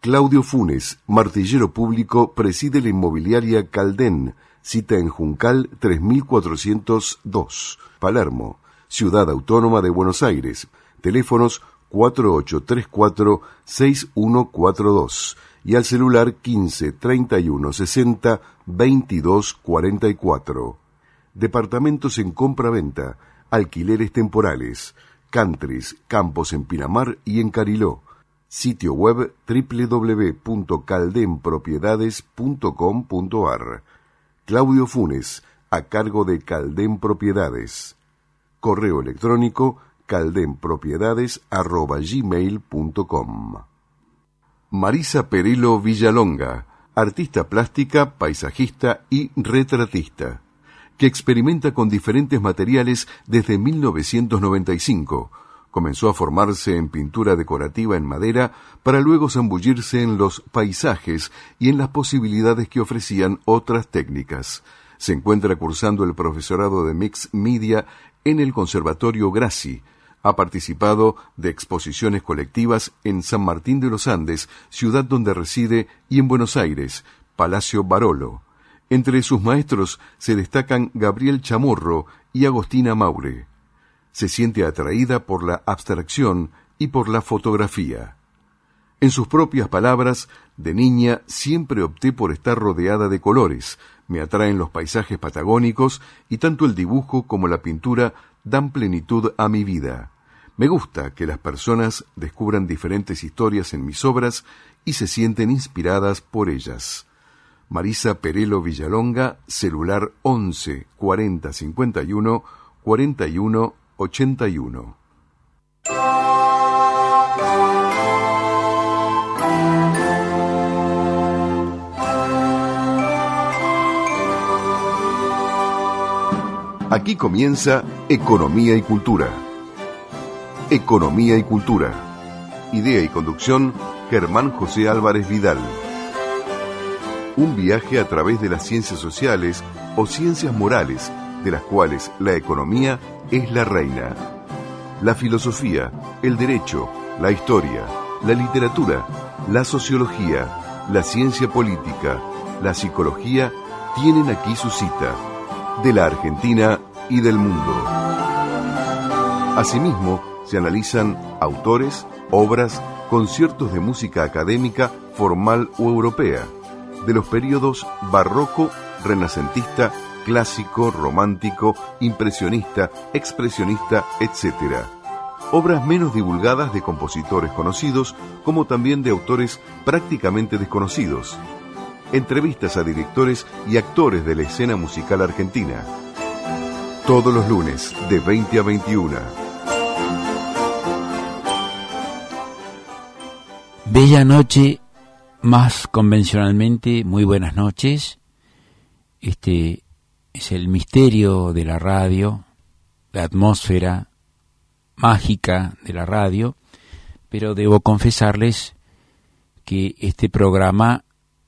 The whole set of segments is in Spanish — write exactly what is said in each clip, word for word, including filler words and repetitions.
Claudio Funes, martillero público, preside la inmobiliaria Caldén, cita en Juncal tres mil cuatrocientos dos, Palermo, Ciudad Autónoma de Buenos Aires, teléfonos cuatro ocho tres cuatro seis uno cuatro dos y al celular quince treinta y uno sesenta veintidós cuarenta y cuatro. Departamentos en compra-venta, alquileres temporales, countries, campos en Pinamar y en Cariló. Sitio web doble u doble u doble u punto caldenpropiedades punto com punto a r. Claudio Funes, a cargo de Caldén Propiedades. Correo electrónico caldenpropiedades arroba gmail punto com. Marisa Perelo Villalonga, artista plástica, paisajista y retratista, que experimenta con diferentes materiales desde mil novecientos noventa y cinco. Comenzó a formarse en pintura decorativa en madera para luego zambullirse en los paisajes y en las posibilidades que ofrecían otras técnicas. Se encuentra cursando el profesorado de Mixed Media en el Conservatorio Grassi. Ha participado de exposiciones colectivas en San Martín de los Andes, ciudad donde reside, y en Buenos Aires, Palacio Barolo. Entre sus maestros se destacan Gabriel Chamorro y Agostina Maure. Se siente atraída por la abstracción y por la fotografía. En sus propias palabras, de niña siempre opté por estar rodeada de colores. Me atraen los paisajes patagónicos y tanto el dibujo como la pintura dan plenitud a mi vida. Me gusta que las personas descubran diferentes historias en mis obras y se sienten inspiradas por ellas. Marisa Perelo Villalonga, celular once cuarenta cincuenta y uno cuarenta y uno ochenta y uno. Aquí comienza Economía y Cultura. Economía y Cultura. Idea y conducción, Germán José Álvarez Vidal. Un viaje a través de las ciencias sociales o ciencias morales, de las cuales la economía es la reina. La filosofía, el derecho, la historia, la literatura, la sociología, la ciencia política, la psicología tienen aquí su cita, de la Argentina y del mundo. Asimismo, se analizan autores, obras, conciertos de música académica, formal o europea, de los períodos barroco, renacentista, clásico, romántico, impresionista, expresionista, etcétera. Obras menos divulgadas de compositores conocidos, como también de autores prácticamente desconocidos. Entrevistas a directores y actores de la escena musical argentina. Todos los lunes, de veinte a veintiuno. Bella noche, más convencionalmente, muy buenas noches. Este es el misterio de la radio, la atmósfera mágica de la radio, pero debo confesarles que este programa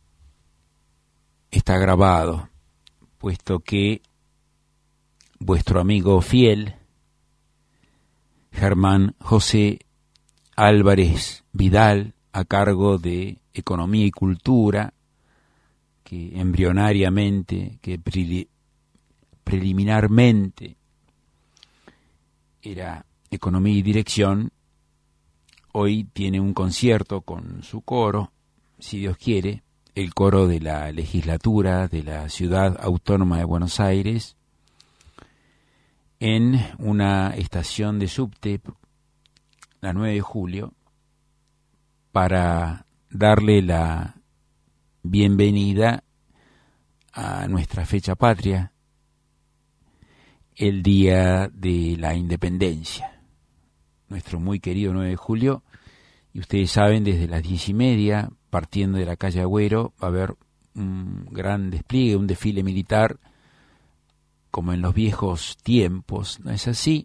está grabado, puesto que vuestro amigo fiel, Germán José Álvarez Vidal, a cargo de Economía y Cultura, que embrionariamente, que pre- preliminarmente era Economía y Dirección, hoy tiene un concierto con su coro, si Dios quiere, el coro de la legislatura de la Ciudad Autónoma de Buenos Aires, en una estación de subte, la nueve de julio, para darle la bienvenida a nuestra fecha patria, el día de la independencia, nuestro muy querido nueve de julio, y ustedes saben, desde las diez y media, partiendo de la calle Agüero, va a haber un gran despliegue, un desfile militar, como en los viejos tiempos, ¿no es así?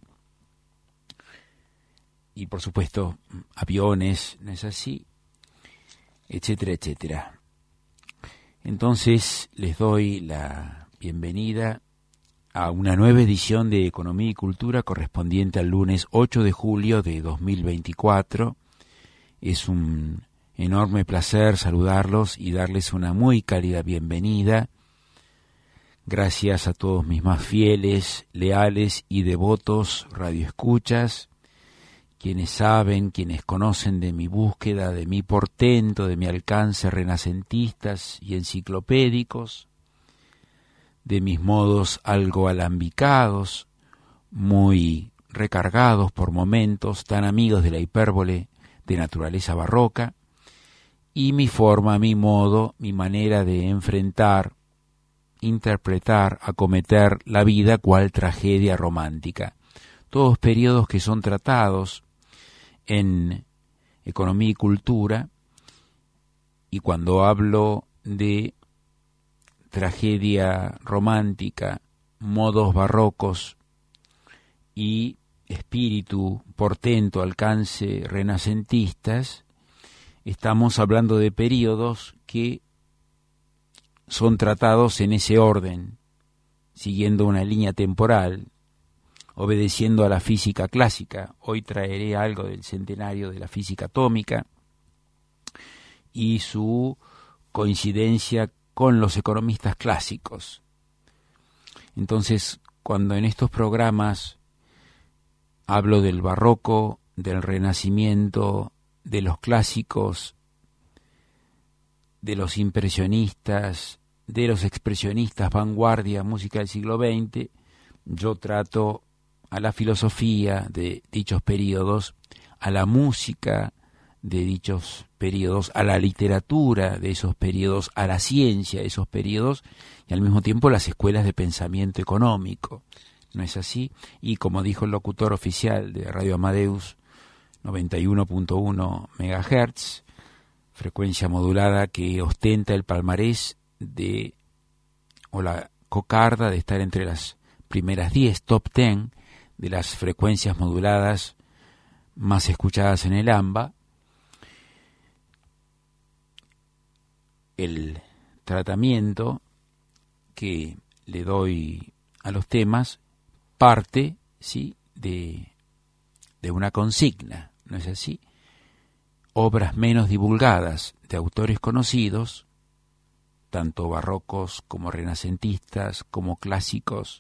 Y por supuesto, aviones, ¿no es así? Etcétera, etcétera. Entonces, les doy la bienvenida a una nueva edición de Economía y Cultura correspondiente al lunes ocho de julio de dos mil veinticuatro. Es un enorme placer saludarlos y darles una muy cálida bienvenida. Gracias a todos mis más fieles, leales y devotos radioescuchas, quienes saben, quienes conocen de mi búsqueda, de mi portento, de mi alcance renacentistas y enciclopédicos, de mis modos algo alambicados, muy recargados por momentos, tan amigos de la hipérbole de naturaleza barroca, y mi forma, mi modo, mi manera de enfrentar, interpretar, acometer la vida cual tragedia romántica. Todos periodos que son tratados en Economía y Cultura, y cuando hablo de tragedia romántica, modos barrocos y espíritu, portento, alcance renacentistas, estamos hablando de periodos que son tratados en ese orden, siguiendo una línea temporal, obedeciendo a la física clásica. Hoy traeré algo del centenario de la física atómica y su coincidencia con los economistas clásicos. Entonces, cuando en estos programas hablo del barroco, del renacimiento, de los clásicos, de los impresionistas, de los expresionistas, vanguardia, música del siglo veinte, yo trato a la filosofía de dichos periodos, a la música de dichos periodos, a la literatura de esos periodos, a la ciencia de esos periodos, y al mismo tiempo las escuelas de pensamiento económico. ¿No es así? Y como dijo el locutor oficial de Radio Amadeus, noventa y uno punto uno megahertz, frecuencia modulada que ostenta el palmarés de, o la cocarda de estar entre las primeras diez, top ten, de las frecuencias moduladas más escuchadas en el AMBA. El tratamiento que le doy a los temas parte, ¿sí?, de, de una consigna, ¿no es así? Obras menos divulgadas de autores conocidos, tanto barrocos como renacentistas, como clásicos,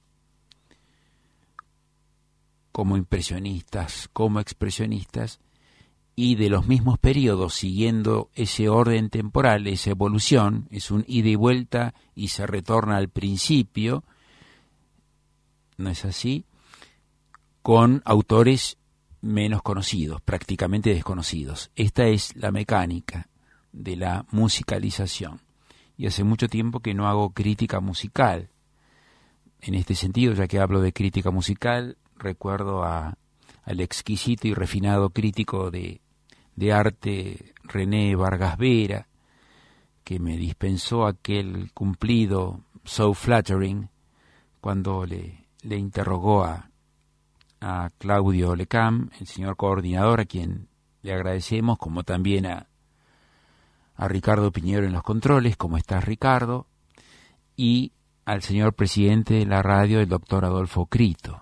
como impresionistas, como expresionistas, y de los mismos periodos, siguiendo ese orden temporal, esa evolución, es un ida y vuelta y se retorna al principio, ¿no es así?, con autores menos conocidos, prácticamente desconocidos. Esta es la mecánica de la musicalización. Y hace mucho tiempo que no hago crítica musical. En este sentido, ya que hablo de crítica musical, recuerdo a, al exquisito y refinado crítico de, de arte René Vargas Vera, que me dispensó aquel cumplido So Flattering cuando le, le interrogó a a Claudio Lecam, el señor coordinador, a quien le agradecemos, como también a, a Ricardo Piñero en los controles, ¿cómo estás, Ricardo?, y al señor presidente de la radio, el doctor Adolfo Crito.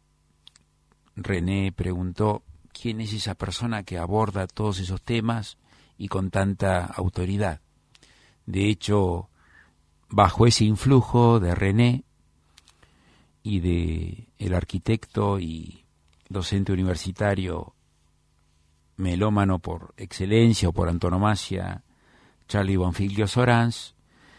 René preguntó, ¿quién es esa persona que aborda todos esos temas y con tanta autoridad? De hecho, bajo ese influjo de René y de el arquitecto y docente universitario melómano por excelencia o por antonomasia, Charlie Bonfiglio Sorans,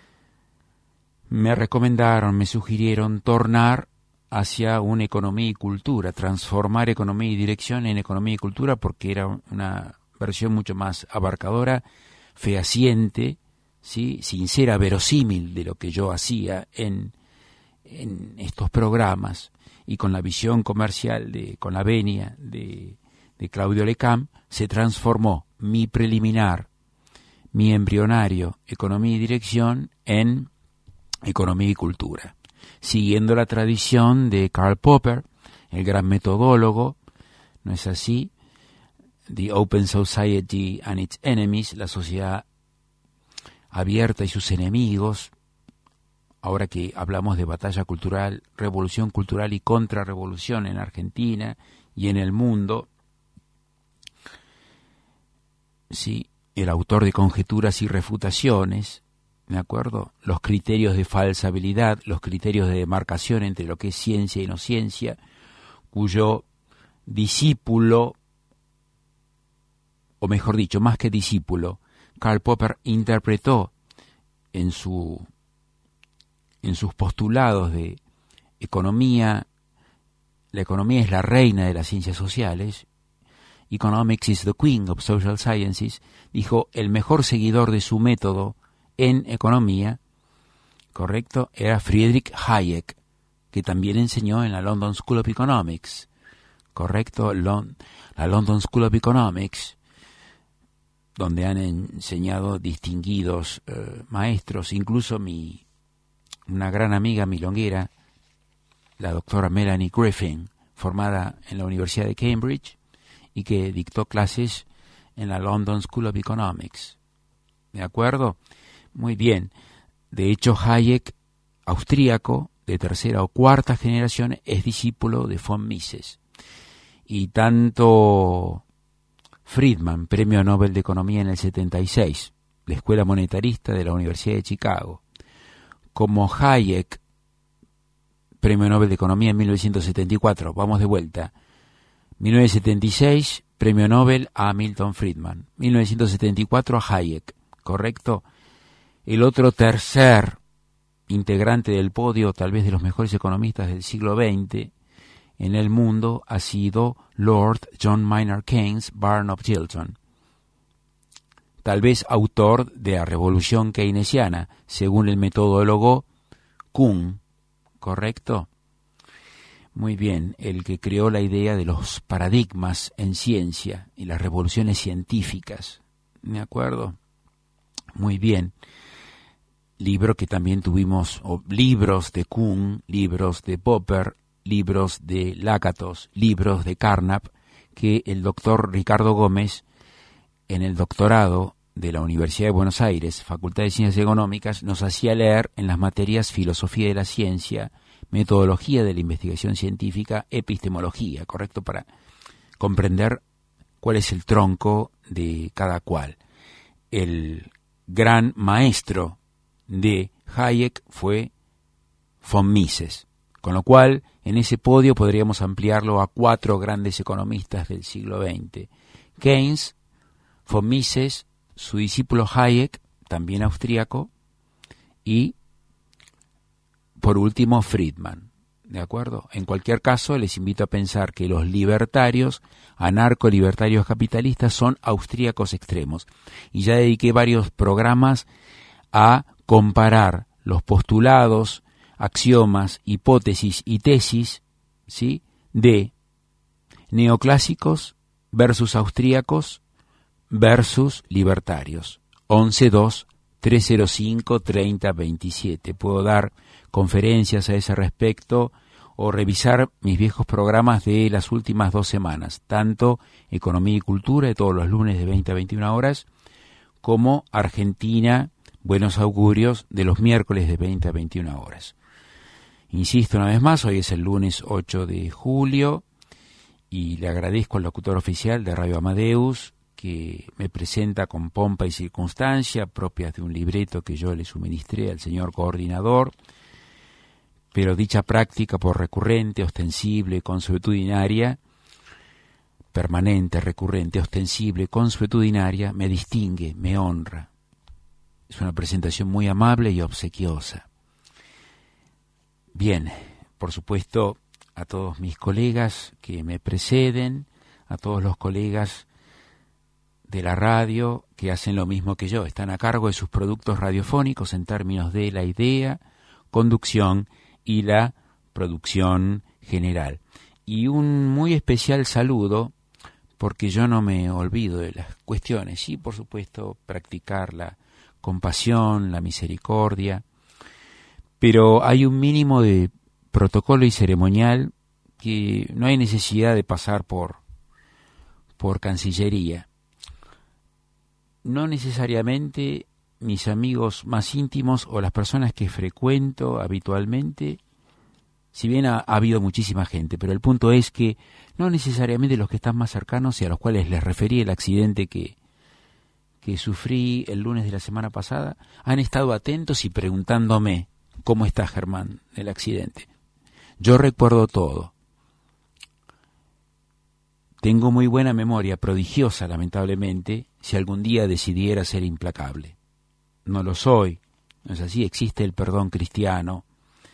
me recomendaron, me sugirieron tornar hacia una economía y cultura, transformar economía y dirección en economía y cultura, porque era una versión mucho más abarcadora, fehaciente, ¿sí?, sincera, verosímil de lo que yo hacía en en estos programas, y con la visión comercial, de con la venia de, de Claudio Lecam, se transformó mi preliminar, mi embrionario Economía y Dirección en Economía y Cultura, siguiendo la tradición de Karl Popper, el gran metodólogo, ¿no es así?, The Open Society and Its Enemies, la sociedad abierta y sus enemigos. Ahora que hablamos de batalla cultural, revolución cultural y contrarrevolución en Argentina y en el mundo, sí, el autor de Conjeturas y Refutaciones, ¿de acuerdo? Los criterios de falsabilidad, los criterios de demarcación entre lo que es ciencia y no ciencia, cuyo discípulo, o mejor dicho, más que discípulo, Karl Popper interpretó en su en sus postulados de economía, la economía es la reina de las ciencias sociales, Economics is the queen of social sciences, dijo, el mejor seguidor de su método en economía, correcto, era Friedrich Hayek, que también enseñó en la London School of Economics, correcto, Lon- la London School of Economics, donde han enseñado distinguidos eh, maestros, incluso mi una gran amiga milonguera, la doctora Melanie Griffin, formada en la Universidad de Cambridge y que dictó clases en la London School of Economics. ¿De acuerdo? Muy bien. De hecho, Hayek, austríaco, de tercera o cuarta generación, es discípulo de von Mises. Y tanto Friedman, premio Nobel de Economía en el setenta y seis, la Escuela Monetarista de la Universidad de Chicago, como Hayek, premio Nobel de Economía en mil novecientos setenta y cuatro, vamos de vuelta, mil novecientos setenta y seis, premio Nobel a Milton Friedman, mil novecientos setenta y cuatro a Hayek, ¿correcto? El otro tercer integrante del podio, tal vez de los mejores economistas del siglo veinte en el mundo, ha sido Lord John Maynard Keynes Barn of Chiltern, tal vez autor de la revolución keynesiana, según el metodólogo Kuhn, ¿correcto? Muy bien, el que creó la idea de los paradigmas en ciencia y las revoluciones científicas, ¿de acuerdo? Muy bien. Libro que también tuvimos, o libros de Kuhn, libros de Popper, libros de Lakatos, libros de Carnap, que el doctor Ricardo Gómez, en el doctorado de la Universidad de Buenos Aires, Facultad de Ciencias Económicas, nos hacía leer en las materias Filosofía de la Ciencia, Metodología de la Investigación Científica, Epistemología, ¿correcto? Para comprender cuál es el tronco de cada cual. El gran maestro de Hayek fue von Mises, con lo cual en ese podio podríamos ampliarlo a cuatro grandes economistas del siglo veinte. Keynes, von Mises, su discípulo Hayek, también austríaco, y por último Friedman, ¿de acuerdo? En cualquier caso, les invito a pensar que los libertarios, anarco-libertarios capitalistas, son austríacos extremos. Y ya dediqué varios programas a comparar los postulados, axiomas, hipótesis y tesis, ¿sí?, de neoclásicos versus austríacos versus libertarios. once dos tres cero cinco treinta veintisiete. Puedo dar conferencias a ese respecto o revisar mis viejos programas de las últimas dos semanas, tanto Economía y Cultura, de todos los lunes de veinte a veintiuna horas, como Argentina, Buenos Augurios, de los miércoles de veinte a veintiuna horas. Insisto una vez más, hoy es el lunes ocho de julio y le agradezco al locutor oficial de Radio Amadeus, que me presenta con pompa y circunstancia, propias de un libreto que yo le suministré al señor coordinador, pero dicha práctica por recurrente, ostensible, consuetudinaria, permanente, recurrente, ostensible, consuetudinaria, me distingue, me honra. Es una presentación muy amable y obsequiosa. Bien, por supuesto, a todos mis colegas que me preceden, a todos los colegas de la radio que hacen lo mismo que yo, están a cargo de sus productos radiofónicos en términos de la idea, conducción y la producción general. Y un muy especial saludo, porque yo no me olvido de las cuestiones, sí, por supuesto, practicar la compasión, la misericordia, pero hay un mínimo de protocolo y ceremonial que no hay necesidad de pasar por, por Cancillería. No necesariamente mis amigos más íntimos o las personas que frecuento habitualmente, si bien ha, ha habido muchísima gente, pero el punto es que no necesariamente los que están más cercanos y a los cuales les referí el accidente que, que sufrí el lunes de la semana pasada, han estado atentos y preguntándome, ¿cómo está Germán del accidente? Yo recuerdo todo. Tengo muy buena memoria, prodigiosa lamentablemente, si algún día decidiera ser implacable. No lo soy, no es así, existe el perdón cristiano,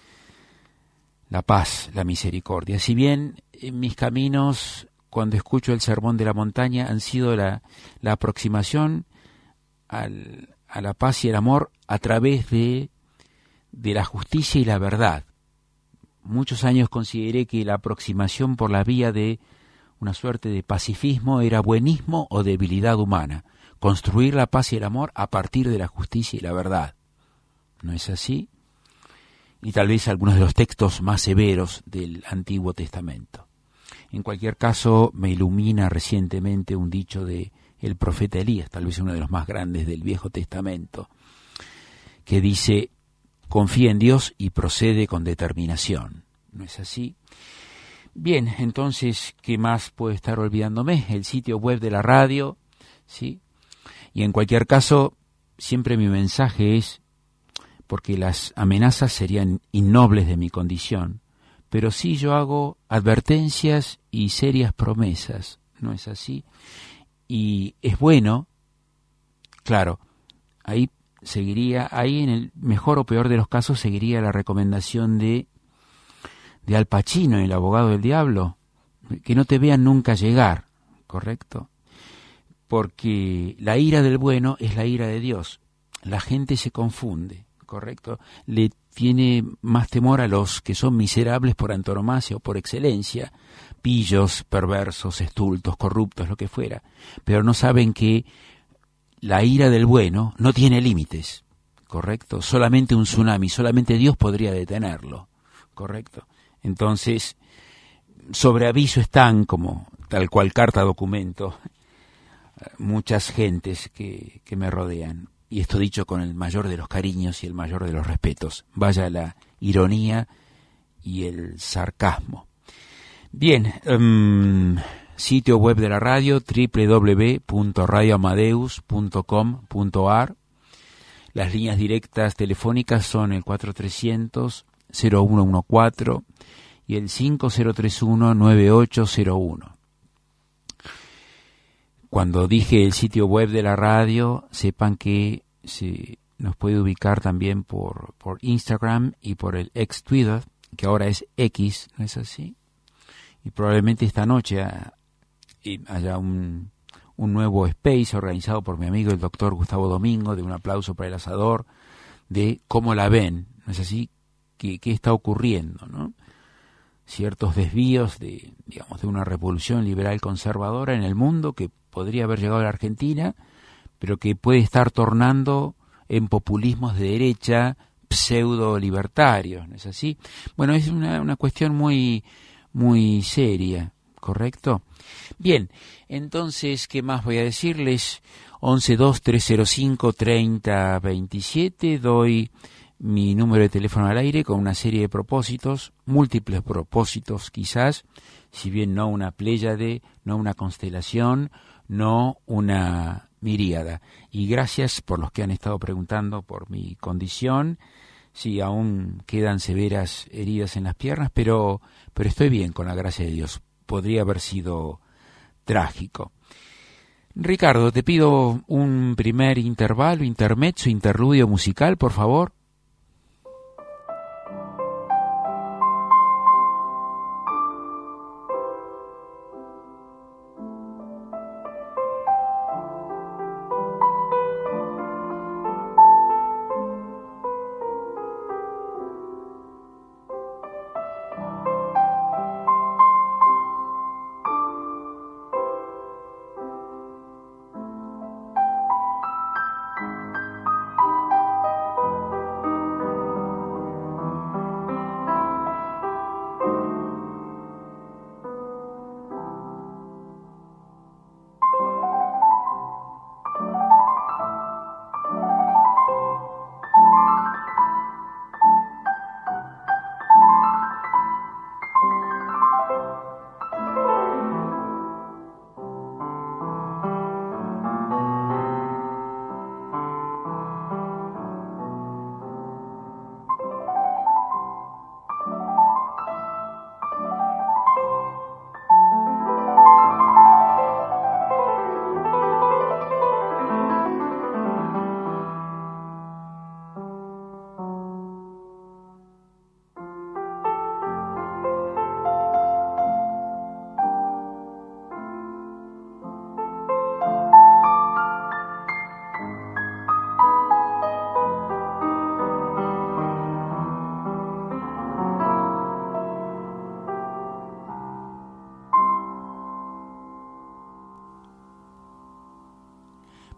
la paz, la misericordia. Si bien en mis caminos, cuando escucho el sermón de la montaña, han sido la, la aproximación al, a la paz y el amor a través de, de la justicia y la verdad. Muchos años consideré que la aproximación por la vía de una suerte de pacifismo era buenismo o debilidad humana. Construir la paz y el amor a partir de la justicia y la verdad. ¿No es así? Y tal vez algunos de los textos más severos del Antiguo Testamento. En cualquier caso, me ilumina recientemente un dicho de el profeta Elías, tal vez uno de los más grandes del Viejo Testamento, que dice, confía en Dios y procede con determinación. ¿No es así? Bien, entonces, ¿qué más puedo estar olvidándome? El sitio web de la radio, ¿sí? Y en cualquier caso, siempre mi mensaje es, porque las amenazas serían innobles de mi condición, pero sí yo hago advertencias y serias promesas, ¿no es así? Y es bueno, claro, ahí seguiría, ahí en el mejor o peor de los casos seguiría la recomendación de, de Al Pacino, el abogado del diablo, que no te vean nunca llegar, ¿correcto? Porque la ira del bueno es la ira de Dios. La gente se confunde, ¿correcto? Le tiene más temor a los que son miserables por antonomasia o por excelencia, pillos, perversos, estultos, corruptos, lo que fuera, pero no saben que la ira del bueno no tiene límites, ¿correcto? Solamente un tsunami, solamente Dios podría detenerlo, ¿correcto? Entonces, sobre aviso están, como tal cual carta documento, muchas gentes que, que me rodean. Y esto dicho con el mayor de los cariños y el mayor de los respetos. Vaya la ironía y el sarcasmo. Bien, um, sitio web de la radio, doble u doble u doble u punto radio amadeus punto com punto a r. Las líneas directas telefónicas son el cuatro trescientos cero uno catorce y el cinco cero tres uno nueve ocho cero uno. Cuando dije el sitio web de la radio, sepan que se nos puede ubicar también por, por Instagram y por el ex Twitter, que ahora es X, ¿no es así? Y probablemente esta noche haya un, un nuevo space organizado por mi amigo el doctor Gustavo Domingo, de un aplauso para el asador, de cómo la ven, ¿no es así? ¿Qué, qué está ocurriendo, no? Ciertos desvíos de, digamos, de una revolución liberal conservadora en el mundo que podría haber llegado a la Argentina, pero que puede estar tornando en populismos de derecha pseudo-libertarios, ¿no es así? Bueno, es una, una cuestión muy, muy seria, ¿correcto? Bien, entonces, ¿qué más voy a decirles? once dos tres cero cinco treinta veintisiete, doy mi número de teléfono al aire con una serie de propósitos, múltiples propósitos quizás, si bien no una pléyade, no una constelación, no una miríada. Y gracias por los que han estado preguntando por mi condición. Sí, aún quedan severas heridas en las piernas, pero, pero estoy bien, con la gracia de Dios. Podría haber sido trágico. Ricardo, te pido un primer intervalo, intermezzo, interludio musical, por favor.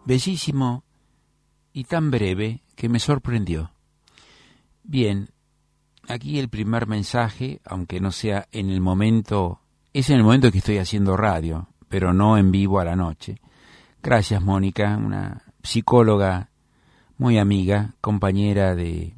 bellísimo y tan breve que me sorprendió. Bien, aquí el primer mensaje, aunque no sea en el momento, es en el momento que estoy haciendo radio, pero no en vivo a la noche. Gracias, Mónica, una psicóloga muy amiga, compañera de,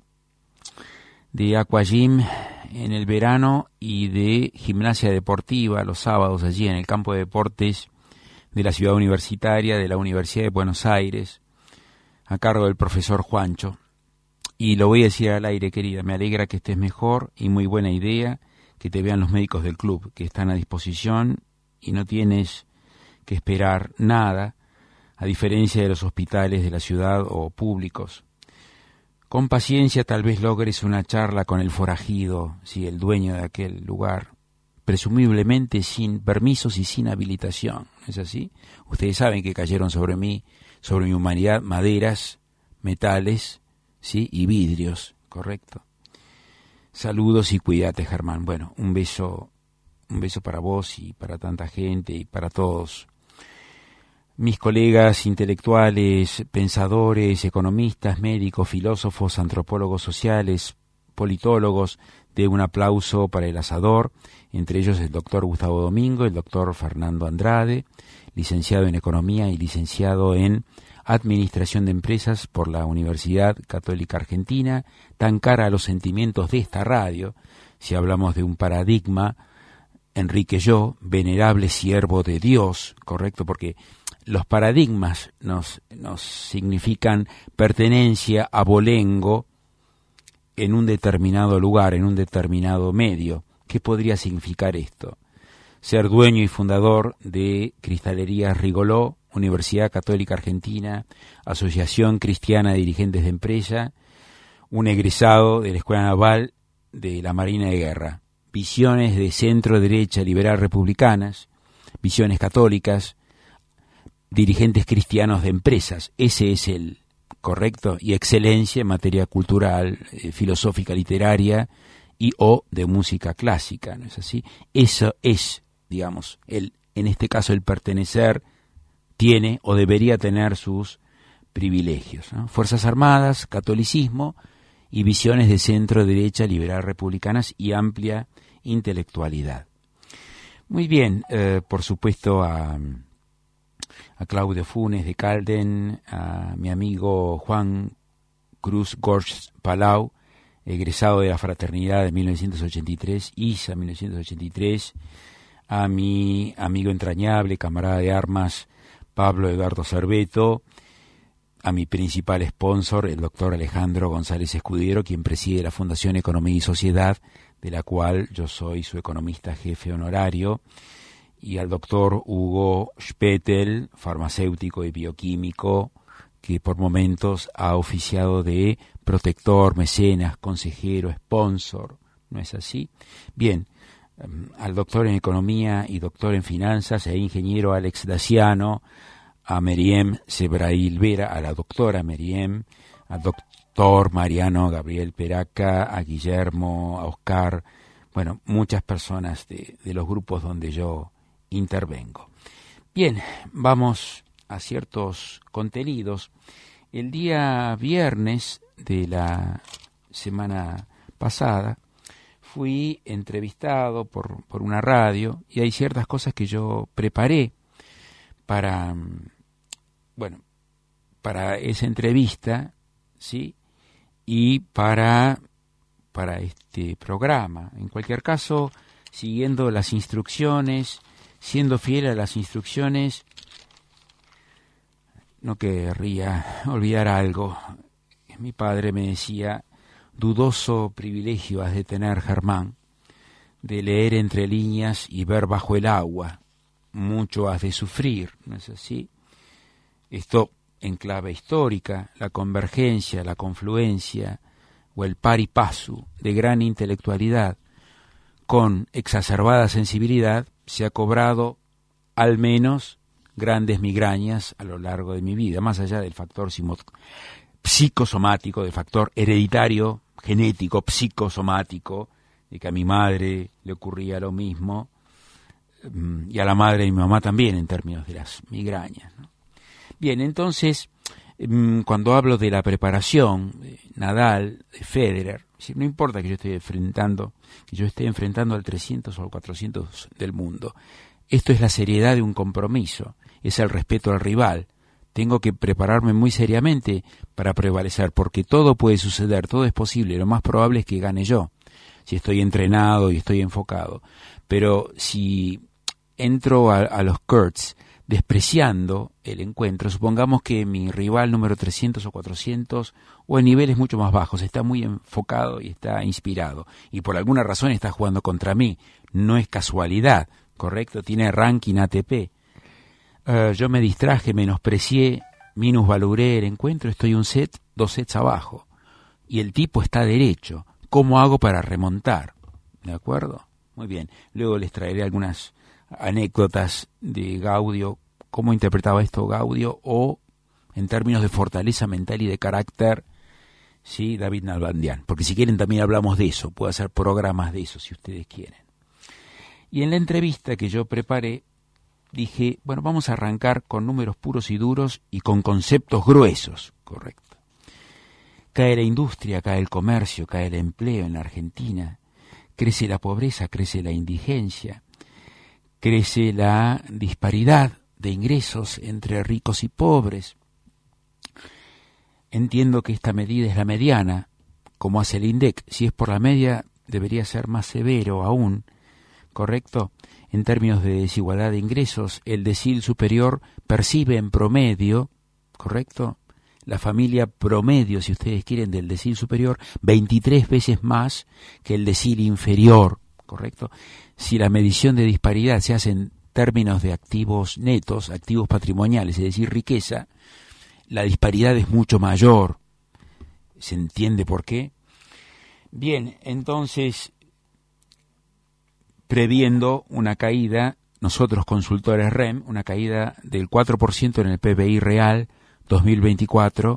de Aquagym en el verano y de gimnasia deportiva los sábados allí en el campo de deportes de la ciudad universitaria de la Universidad de Buenos Aires, a cargo del profesor Juancho. Y lo voy a decir al aire, querida, me alegra que estés mejor y muy buena idea que te vean los médicos del club, que están a disposición y no tienes que esperar nada, a diferencia de los hospitales de la ciudad o públicos. Con paciencia tal vez logres una charla con el forajido, si el dueño de aquel lugar, presumiblemente sin permisos y sin habilitación, ¿no es así? Ustedes saben que cayeron sobre mí, sobre mi humanidad, maderas, metales, ¿sí? Y vidrios, ¿correcto? Saludos y cuídate, Germán. Bueno, un beso, un beso para vos y para tanta gente y para todos mis colegas intelectuales, pensadores, economistas, médicos, filósofos, antropólogos sociales, politólogos. De un aplauso para el asador, entre ellos el doctor Gustavo Domingo, el doctor Fernando Andrade, licenciado en Economía y licenciado en Administración de Empresas por la Universidad Católica Argentina, tan cara a los sentimientos de esta radio, si hablamos de un paradigma, Enrique Yo, venerable siervo de Dios, correcto, porque los paradigmas nos, nos significan pertenencia, abolengo, en un determinado lugar, en un determinado medio. ¿Qué podría significar esto? Ser dueño y fundador de Cristalerías Rigoló, Universidad Católica Argentina, Asociación Cristiana de Dirigentes de Empresa, un egresado de la Escuela Naval de la Marina de Guerra, visiones de centro-derecha liberal republicanas, visiones católicas, dirigentes cristianos de empresas. Ese es el correcto, y excelencia en materia cultural, eh, filosófica, literaria y o de música clásica, ¿no es así? Eso es, digamos, el, en este caso el pertenecer tiene o debería tener sus privilegios, ¿no? Fuerzas Armadas, catolicismo y visiones de centro derecha, liberal republicanas y amplia intelectualidad. Muy bien, eh, por supuesto a a Claudio Funes de Calden, a mi amigo Juan Cruz Gorch Palau, egresado de la Fraternidad de mil novecientos ochenta y tres, I S A mil novecientos ochenta y tres, a mi amigo entrañable, camarada de armas, Pablo Eduardo Cerveto, a mi principal sponsor, el doctor Alejandro González Escudero, quien preside la Fundación Economía y Sociedad, de la cual yo soy su economista jefe honorario, y al doctor Hugo Spettel, farmacéutico y bioquímico, que por momentos ha oficiado de protector, mecenas, consejero, sponsor, ¿no es así? Bien, al doctor en Economía y doctor en Finanzas e ingeniero Alex Daciano, a Meriem Sebrail Vera, a la doctora Meriem, al doctor Mariano Gabriel Peraca, a Guillermo, a Oscar, bueno, muchas personas de, de los grupos donde yo intervengo. Bien, vamos a ciertos contenidos. El día viernes de la semana pasada fui entrevistado por, por una radio y hay ciertas cosas que yo preparé para, bueno, para esa entrevista, ¿sí? Y para, para este programa. En cualquier caso, siguiendo las instrucciones, siendo fiel a las instrucciones, no querría olvidar algo. Mi padre me decía, dudoso privilegio has de tener, Germán, de leer entre líneas y ver bajo el agua. Mucho has de sufrir, ¿no es así? Esto en clave histórica, la convergencia, la confluencia o el pari passu de gran intelectualidad con exacerbada sensibilidad se ha cobrado al menos grandes migrañas a lo largo de mi vida, más allá del factor psicosomático, del factor hereditario, genético, psicosomático, de que a mi madre le ocurría lo mismo, y a la madre de mi mamá también en términos de las migrañas, ¿no? Bien, entonces, cuando hablo de la preparación, de Nadal, de Federer, no importa que yo esté enfrentando, que yo esté enfrentando al trescientos o al cuatrocientos del mundo. Esto es la seriedad de un compromiso, es el respeto al rival. Tengo que prepararme muy seriamente para prevalecer, porque todo puede suceder, todo es posible, lo más probable es que gane yo, si estoy entrenado y estoy enfocado. Pero si entro a, a los courts despreciando el encuentro, supongamos que mi rival número trescientos o cuatrocientos, o en niveles mucho más bajos, está muy enfocado y está inspirado, y por alguna razón está jugando contra mí, no es casualidad, ¿correcto? Tiene ranking A T P. Uh, yo me distraje, menosprecié, minusvaloré el encuentro, estoy un set, dos sets abajo, y el tipo está derecho. ¿Cómo hago para remontar? ¿De acuerdo? Muy bien. Luego les traeré algunas anécdotas de Gaudio, cómo interpretaba esto Gaudio, o en términos de fortaleza mental y de carácter, sí, David Nalbandian. Porque si quieren también hablamos de eso, puedo hacer programas de eso si ustedes quieren. Y en la entrevista que yo preparé, dije, bueno, vamos a arrancar con números puros y duros y con conceptos gruesos, correcto. Cae la industria, cae el comercio, cae el empleo en la Argentina, crece la pobreza, crece la indigencia, crece la disparidad de ingresos entre ricos y pobres. Entiendo que esta medida es la mediana, como hace el INDEC. Si es por la media, debería ser más severo aún, ¿correcto? En términos de desigualdad de ingresos, el decil superior percibe en promedio, ¿correcto? La familia promedio, si ustedes quieren, del decil superior, veintitrés veces más que el decil inferior, ¿correcto? Si la medición de disparidad se hace en términos de activos netos, activos patrimoniales, es decir, riqueza, la disparidad es mucho mayor. ¿Se entiende por qué? Bien, entonces, previendo una caída, nosotros consultores R E M, una caída del cuatro por ciento en el P B I real dos mil veinticuatro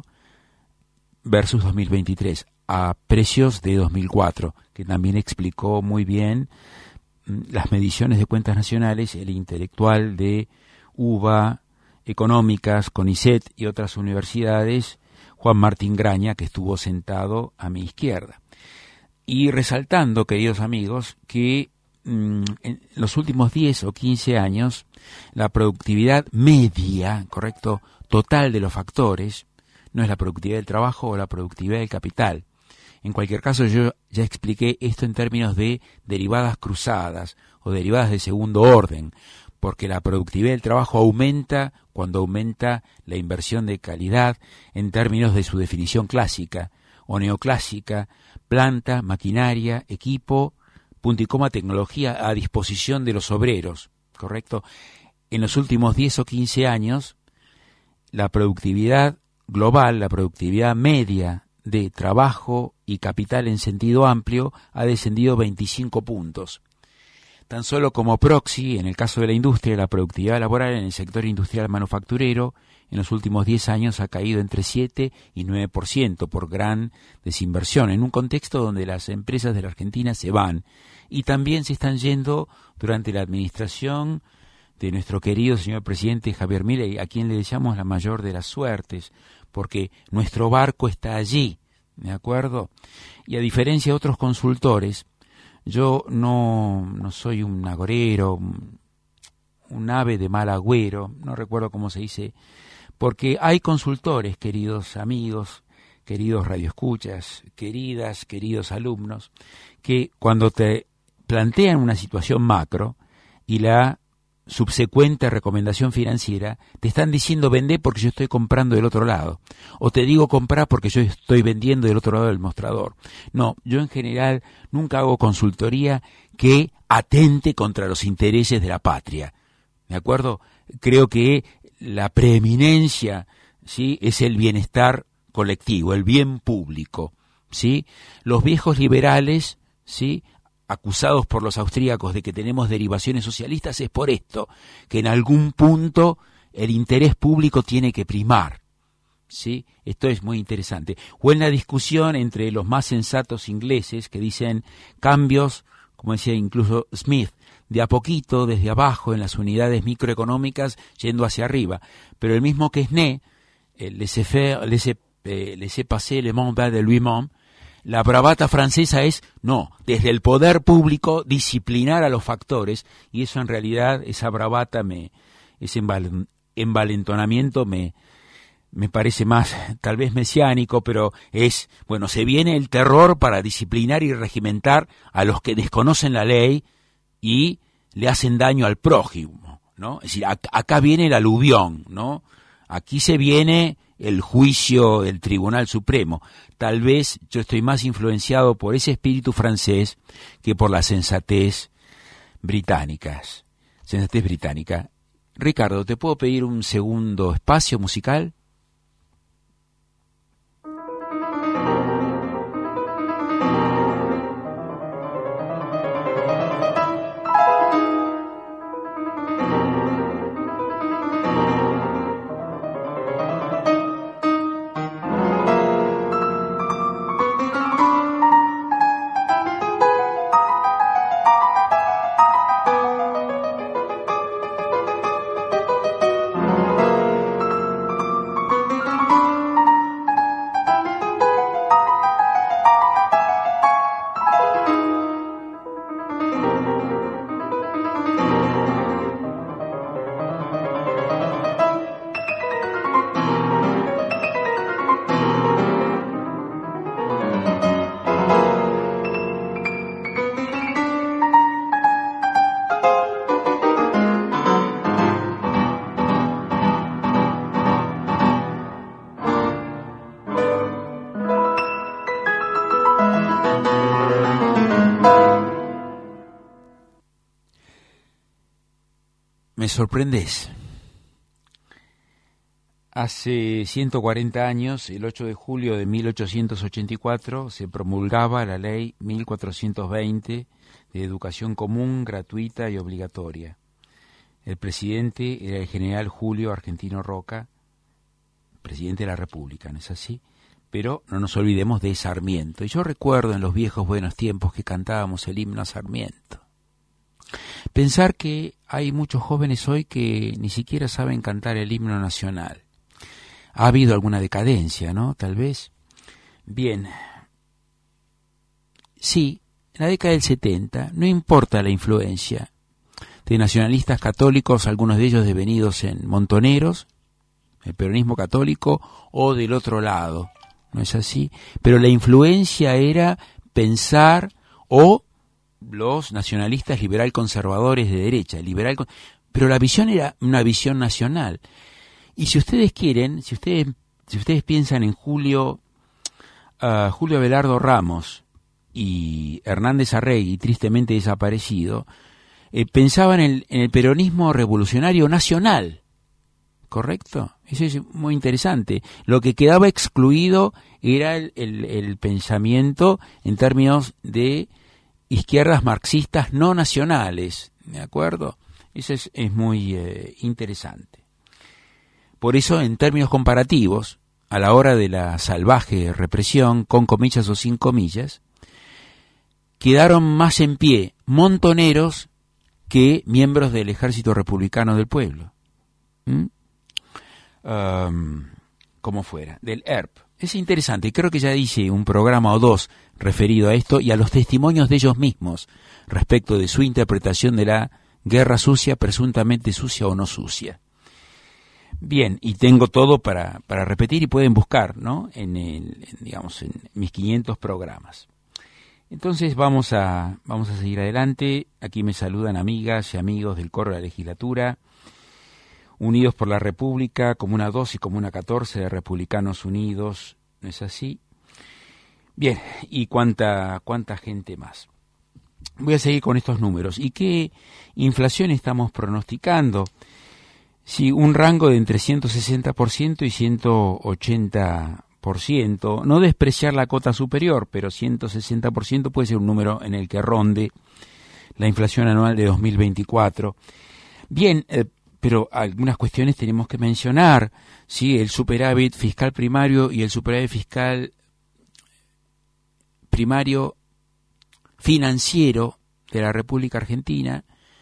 versus dos mil veintitrés, a precios de dos mil cuatro, que también explicó muy bien las mediciones de cuentas nacionales, el intelectual de U B A, Económicas, CONICET y otras universidades, Juan Martín Graña, que estuvo sentado a mi izquierda. Y resaltando, queridos amigos, que en los últimos diez o quince años, la productividad media, correcto, total de los factores, no es la productividad del trabajo o la productividad del capital. En cualquier caso, yo ya expliqué esto en términos de derivadas cruzadas o derivadas de segundo orden, porque la productividad del trabajo aumenta cuando aumenta la inversión de calidad en términos de su definición clásica o neoclásica, planta, maquinaria, equipo, punto y coma, tecnología a disposición de los obreros, ¿correcto? En los últimos diez o quince años, la productividad global, la productividad media de trabajo y capital en sentido amplio ha descendido veinticinco puntos. Tan solo como proxy, en el caso de la industria, la productividad laboral en el sector industrial manufacturero en los últimos diez años ha caído entre siete y nueve por ciento por gran desinversión, en un contexto donde las empresas de la Argentina se van y también se están yendo durante la administración de nuestro querido señor presidente Javier Milei, a quien le deseamos la mayor de las suertes, porque nuestro barco está allí, ¿de acuerdo? Y a diferencia de otros consultores, yo no, no soy un agorero, un, un ave de mal agüero, no recuerdo cómo se dice, porque hay consultores, queridos amigos, queridos radioescuchas, queridas, queridos alumnos, que cuando te plantean una situación macro y la subsecuente recomendación financiera, te están diciendo vender porque yo estoy comprando del otro lado, o te digo comprar porque yo estoy vendiendo del otro lado del mostrador. No, yo en general nunca hago consultoría que atente contra los intereses de la patria, ¿de acuerdo? Creo que la preeminencia, ¿sí?, es el bienestar colectivo, el bien público, ¿sí? Los viejos liberales, ¿sí?, acusados por los austríacos de que tenemos derivaciones socialistas, es por esto, que en algún punto el interés público tiene que primar, ¿sí? Esto es muy interesante. O en la discusión entre los más sensatos ingleses que dicen cambios como decía incluso Smith, de a poquito, desde abajo, en las unidades microeconómicas, yendo hacia arriba. Pero el mismo Quesnay, el laissez-faire, laissez, eh, laissez-passer le monde va de lui-même, la bravata francesa es, no, desde el poder público, disciplinar a los factores, y eso en realidad, esa bravata, me, ese envalentonamiento me, me parece más, tal vez mesiánico, pero es, bueno, se viene el terror para disciplinar y regimentar a los que desconocen la ley y le hacen daño al prójimo, ¿no? Es decir, acá, acá viene el aluvión, ¿no? Aquí se viene el juicio del Tribunal Supremo. Tal vez yo estoy más influenciado por ese espíritu francés que por la sensatez británicas. Sensatez británica. Ricardo, ¿te puedo pedir un segundo espacio musical? Me sorprendés. Hace ciento cuarenta años, el ocho de julio de mil ochocientos ochenta y cuatro, se promulgaba la ley mil cuatrocientos veinte de educación común, gratuita y obligatoria. El presidente era el general Julio Argentino Roca, presidente de la República, ¿no es así? Pero no nos olvidemos de Sarmiento. Y yo recuerdo en los viejos buenos tiempos que cantábamos el himno a Sarmiento. Pensar que hay muchos jóvenes hoy que ni siquiera saben cantar el himno nacional. Ha habido alguna decadencia, ¿no? Tal vez. Bien. Sí, en la década del setenta, no importa la influencia de nacionalistas católicos, algunos de ellos devenidos en montoneros, el peronismo católico, o del otro lado, ¿no es así? Pero la influencia era pensar, o los nacionalistas liberal conservadores de derecha, liberal, pero la visión era una visión nacional. Y si ustedes quieren, si ustedes si ustedes piensan en Julio uh, Julio Abelardo Ramos y Hernández Arregui, tristemente desaparecido, eh, pensaban en el, en el peronismo revolucionario nacional, ¿correcto? Eso es muy interesante. Lo que quedaba excluido era el, el, el pensamiento en términos de izquierdas marxistas no nacionales, ¿de acuerdo? Eso es, es muy eh, interesante. Por eso, en términos comparativos, a la hora de la salvaje represión, con comillas o sin comillas, quedaron más en pie montoneros que miembros del Ejército Republicano del Pueblo. ¿Mm? Um, como fuera, del E R P. Es interesante, creo que ya hice un programa o dos referido a esto y a los testimonios de ellos mismos respecto de su interpretación de la guerra sucia, presuntamente sucia o no sucia. Bien, y tengo todo para, para repetir y pueden buscar, ¿no? En, el, en, digamos, en mis quinientos programas. Entonces vamos a, vamos a seguir adelante. Aquí me saludan amigas y amigos del coro de la legislatura, Unidos por la República, Comuna dos y Comuna catorce de Republicanos Unidos, ¿no es así? Bien, y cuánta, cuánta gente más. Voy a seguir con estos números. ¿Y qué inflación estamos pronosticando? Sí, un rango de entre ciento sesenta por ciento y ciento ochenta por ciento. No despreciar la cota superior, pero ciento sesenta por ciento puede ser un número en el que ronde la inflación anual de dos mil veinticuatro. Bien, eh, pero algunas cuestiones tenemos que mencionar, ¿sí? El superávit fiscal primario y el superávit fiscal primario financiero de la República Argentina,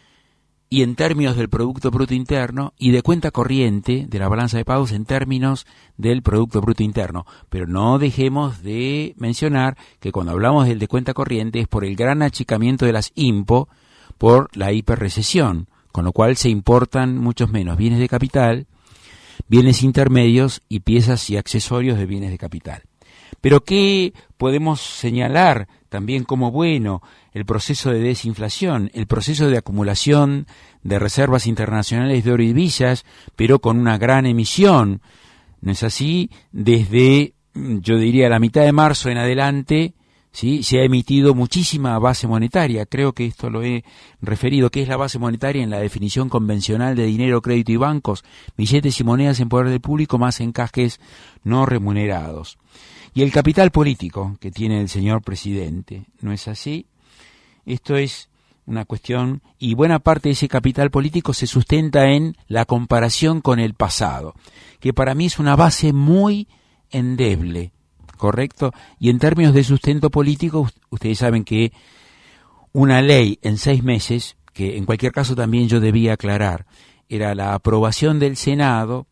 y en términos del Producto Bruto Interno, y de cuenta corriente de la balanza de pagos en términos del Producto Bruto Interno. Pero no dejemos de mencionar que cuando hablamos del de cuenta corriente es por el gran achicamiento de las IMPO por la hiperrecesión, con lo cual se importan muchos menos bienes de capital, bienes intermedios y piezas y accesorios de bienes de capital. Pero ¿qué podemos señalar también como bueno? El proceso de desinflación, el proceso de acumulación de reservas internacionales de oro y divisas, pero con una gran emisión. ¿No es así? Desde, yo diría, la mitad de marzo en adelante, ¿sí?, se ha emitido muchísima base monetaria. Creo que esto lo he referido. ¿Qué es la base monetaria? En la definición convencional de dinero, crédito y bancos, billetes y monedas en poder del público más encajes no remunerados. Y el capital político que tiene el señor presidente, ¿no es así? Esto es una cuestión, y buena parte de ese capital político se sustenta en la comparación con el pasado, que para mí es una base muy endeble, ¿correcto? Y en términos de sustento político, ustedes saben que una ley en seis meses, que en cualquier caso también yo debía aclarar, era la aprobación del Senado,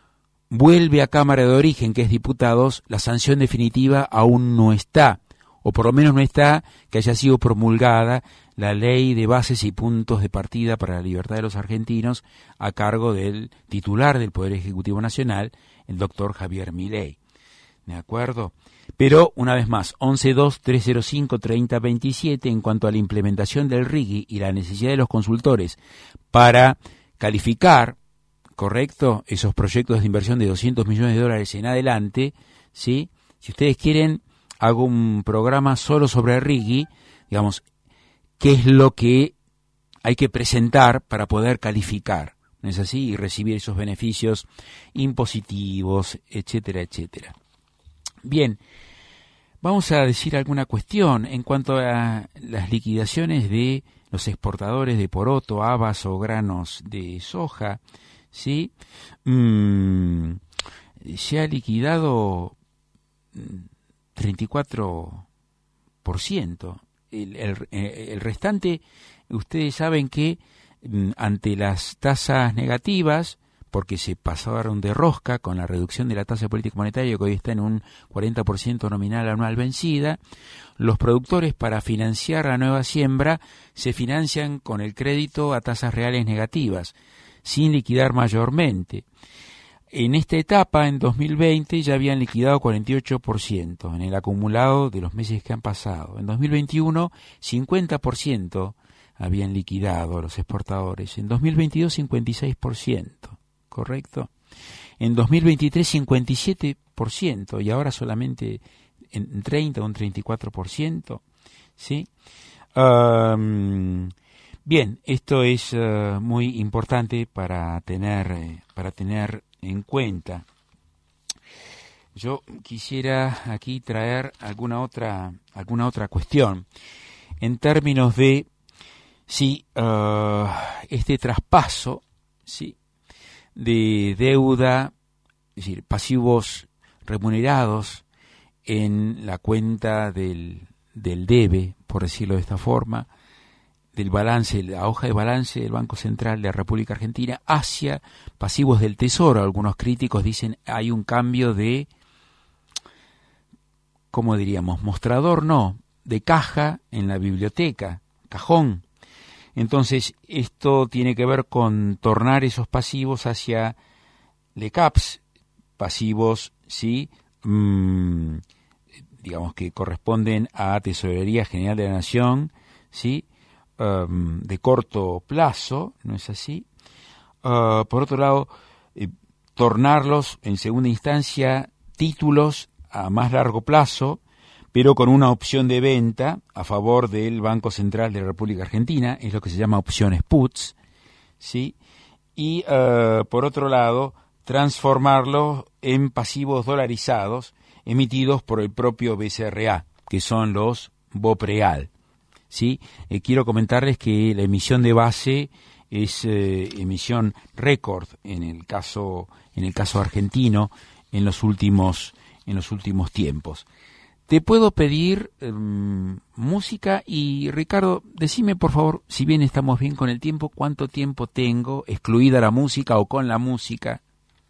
vuelve a Cámara de Origen, que es diputados, la sanción definitiva aún no está, o por lo menos no está que haya sido promulgada la ley de bases y puntos de partida para la libertad de los argentinos a cargo del titular del Poder Ejecutivo Nacional, el doctor Javier Milei. ¿De acuerdo? Pero, una vez más, once dos tres cero cinco treinta veintisiete, en cuanto a la implementación del R I G I y la necesidad de los consultores para calificar, correcto, esos proyectos de inversión de doscientos millones de dólares en adelante, ¿sí? Si ustedes quieren, hago un programa solo sobre R I G I, digamos, qué es lo que hay que presentar para poder calificar, ¿no es así? Y recibir esos beneficios impositivos, etcétera, etcétera. Bien, vamos a decir alguna cuestión en cuanto a las liquidaciones de los exportadores de poroto, habas o granos de soja, ¿sí? Mm, se ha liquidado treinta y cuatro por ciento. El, el, el restante, ustedes saben que ante las tasas negativas, porque se pasaron de rosca con la reducción de la tasa de política monetaria, que hoy está en un cuarenta por ciento nominal anual vencida, los productores, para financiar la nueva siembra, se financian con el crédito a tasas reales negativas, sin liquidar mayormente. En esta etapa, en dos mil veinte, ya habían liquidado cuarenta y ocho por ciento en el acumulado de los meses que han pasado. En dos mil veintiuno, cincuenta por ciento habían liquidado los exportadores. En dos mil veintidós, cincuenta y seis por ciento, ¿correcto? En dos mil veintitrés, cincuenta y siete por ciento, y ahora solamente en treinta o un treinta y cuatro por ciento, ¿sí? Um, bien, esto es uh, muy importante para tener, eh, para tener en cuenta. Yo quisiera aquí traer alguna otra alguna otra cuestión en términos de si uh, este traspaso, sí, de deuda, es decir, pasivos remunerados en la cuenta del del debe, por decirlo de esta forma, del balance, la hoja de balance del Banco Central de la República Argentina hacia pasivos del Tesoro. Algunos críticos dicen hay un cambio de, ¿cómo diríamos? Mostrador, no, de caja en la biblioteca, cajón. Entonces, esto tiene que ver con tornar esos pasivos hacia L E C A P S, pasivos, sí, mmm, digamos que corresponden a Tesorería General de la Nación, sí, Um, de corto plazo, ¿no es así? Uh, por otro lado, eh, tornarlos en segunda instancia títulos a más largo plazo, pero con una opción de venta a favor del Banco Central de la República Argentina, es lo que se llama opciones puts, ¿sí? Y uh, por otro lado, transformarlos en pasivos dolarizados emitidos por el propio B C R A, que son los BOPREAL. Sí, eh, quiero comentarles que la emisión de base es eh, emisión récord en el caso en el caso argentino en los últimos en los últimos tiempos. te puedo pedir um, música y, Ricardo, decime por favor, si bien estamos bien con el tiempo, ¿cuánto tiempo tengo, excluida la música o con la música?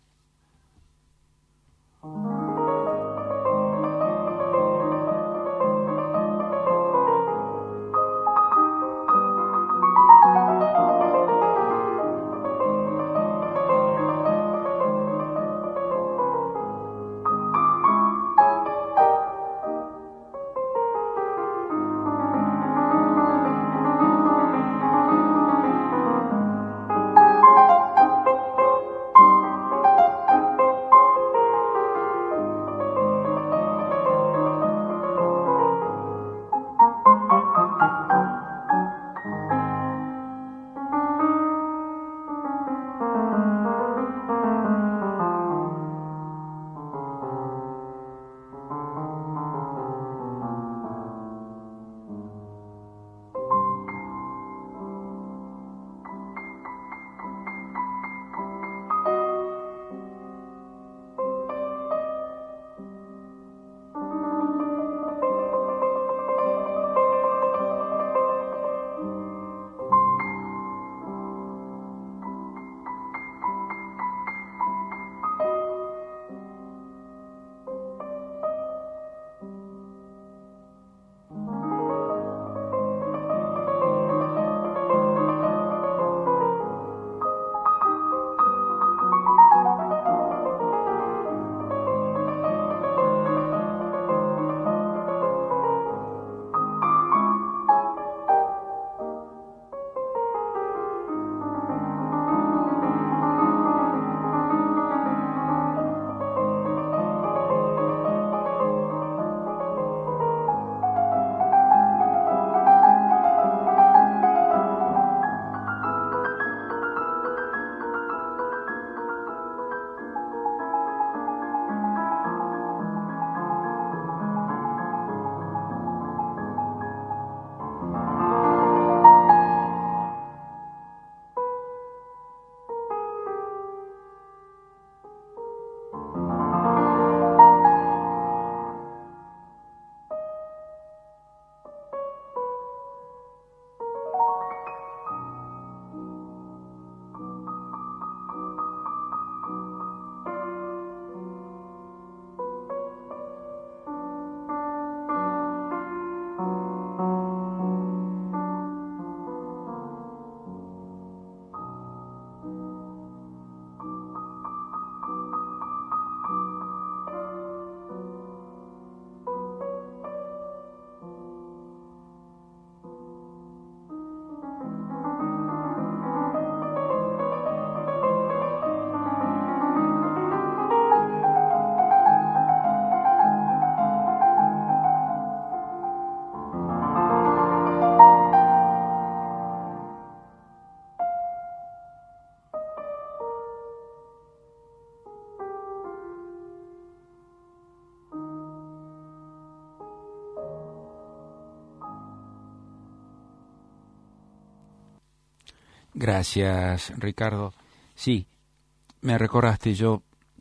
Gracias, Ricardo. Sí, me recordaste yo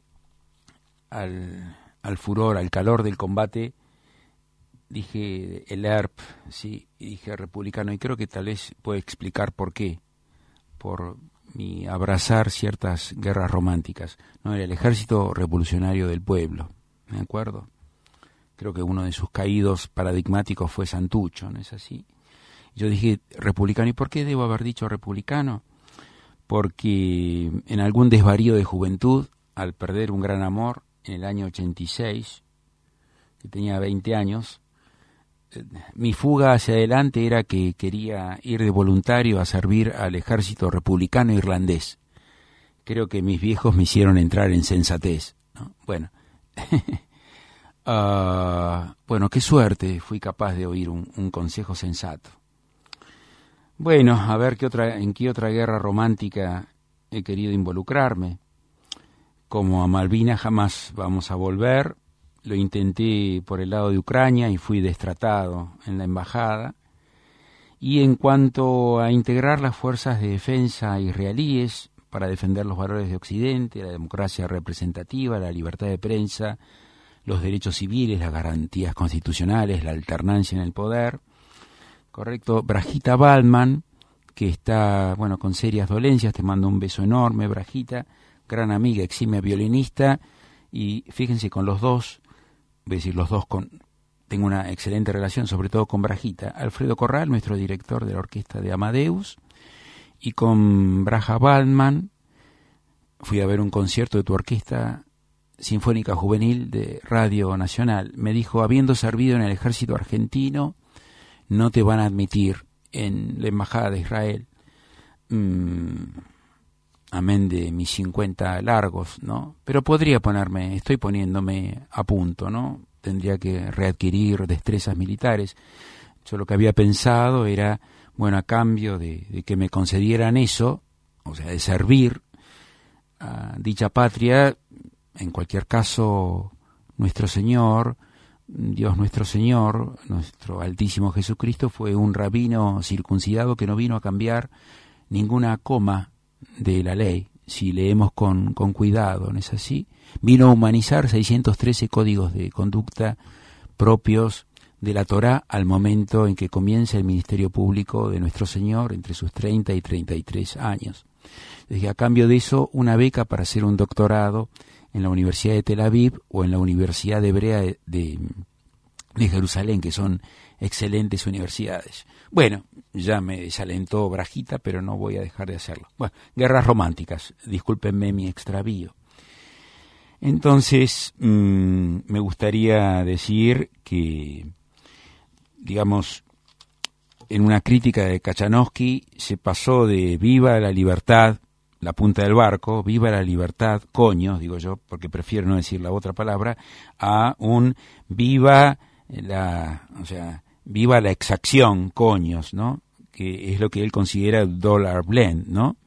al, al furor, al calor del combate. Dije el E R P, sí, y dije republicano, y creo que tal vez puedo explicar por qué. Por mi abrazar ciertas guerras románticas. No era el Ejército Revolucionario del Pueblo, ¿de acuerdo? Creo que uno de sus caídos paradigmáticos fue Santucho, ¿no es así? Yo dije republicano. ¿Y por qué debo haber dicho republicano? Porque en algún desvarío de juventud, al perder un gran amor en el año ochenta y seis, que tenía veinte años, eh, mi fuga hacia adelante era que quería ir de voluntario a servir al ejército republicano irlandés. Creo que mis viejos me hicieron entrar en sensatez, ¿no? Bueno, uh, bueno, qué suerte, fui capaz de oír un, un consejo sensato. Bueno, a ver qué otra, en qué otra guerra romántica he querido involucrarme. Como a Malvinas jamás vamos a volver, lo intenté por el lado de Ucrania y fui destratado en la embajada. Y en cuanto a integrar las fuerzas de defensa israelíes para defender los valores de Occidente, la democracia representativa, la libertad de prensa, los derechos civiles, las garantías constitucionales, la alternancia en el poder, correcto. Brajita Waldman, que está, bueno, con serias dolencias, te mando un beso enorme, Brajita, gran amiga, eximia violinista, y fíjense, con los dos, voy a decir los dos, con tengo una excelente relación, sobre todo con Brajita. Alfredo Corral, nuestro director de la orquesta de Amadeus, y con Braja Waldman fui a ver un concierto de tu orquesta sinfónica juvenil de Radio Nacional. Me dijo, habiendo servido en el ejército argentino, no te van a admitir en la embajada de Israel. Mm, amén de mis cincuenta largos, ¿no? Pero podría ponerme, estoy poniéndome a punto, ¿no? Tendría que readquirir destrezas militares. Yo lo que había pensado era, bueno, a cambio de, de que me concedieran eso, o sea, de servir a dicha patria, en cualquier caso, nuestro Señor, Dios nuestro Señor, nuestro Altísimo Jesucristo, fue un rabino circuncidado que no vino a cambiar ninguna coma de la ley, si leemos con, con cuidado, ¿no es así? Vino a humanizar seiscientos trece códigos de conducta propios de la Torá al momento en que comienza el ministerio público de nuestro Señor, entre sus treinta y treinta y tres años. Desde a cambio de eso, una beca para hacer un doctorado en la Universidad de Tel Aviv o en la Universidad Hebrea de, de, de Jerusalén, que son excelentes universidades. Bueno, ya me desalentó Brajita, pero no voy a dejar de hacerlo. Bueno, guerras románticas, discúlpenme mi extravío. Entonces, mmm, me gustaría decir que, digamos, en una crítica de Kachanowski se pasó de viva la libertad, la punta del barco, viva la libertad, coño, digo yo, porque prefiero no decir la otra palabra, a un viva la, o sea, viva la exacción, coños, ¿no? Que es lo que él considera el dollar blend, ¿no?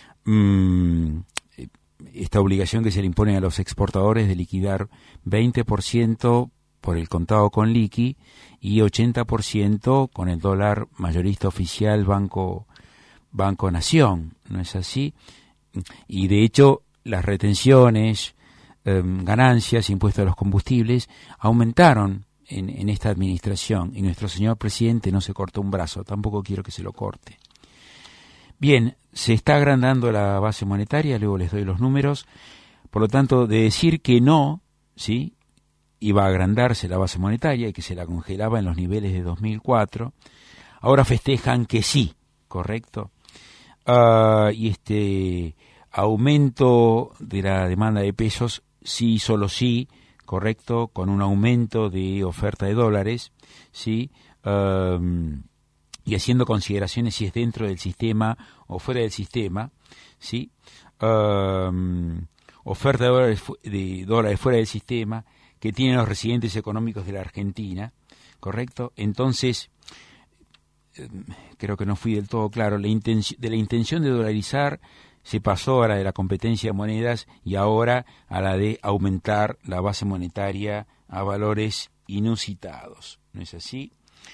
Mm, esta obligación que se le impone a los exportadores de liquidar veinte por ciento por el contado con liqui y ochenta por ciento con el dólar mayorista oficial Banco Banco Nación, ¿no es así? Y de hecho las retenciones, eh, ganancias, impuestos a los combustibles aumentaron en, en esta administración, y nuestro señor presidente no se cortó un brazo, tampoco quiero que se lo corte. Bien, se está agrandando la base monetaria, luego les doy los números, por lo tanto, de decir que no, ¿sí?, iba a agrandarse la base monetaria y que se la congelaba en los niveles de dos mil cuatro, ahora festejan que sí, ¿correcto? Uh, y este aumento de la demanda de pesos, sí, solo sí, ¿correcto? Con un aumento de oferta de dólares, ¿sí? Uh, y haciendo consideraciones si es dentro del sistema o fuera del sistema, ¿sí? Uh, oferta de dólares, de dólares fuera del sistema que tienen los residentes económicos de la Argentina, ¿correcto? Entonces, eh, creo que no fui del todo claro, la intención, de la intención de dolarizar se pasó a la de la competencia de monedas y ahora a la de aumentar la base monetaria a valores inusitados, ¿no es así?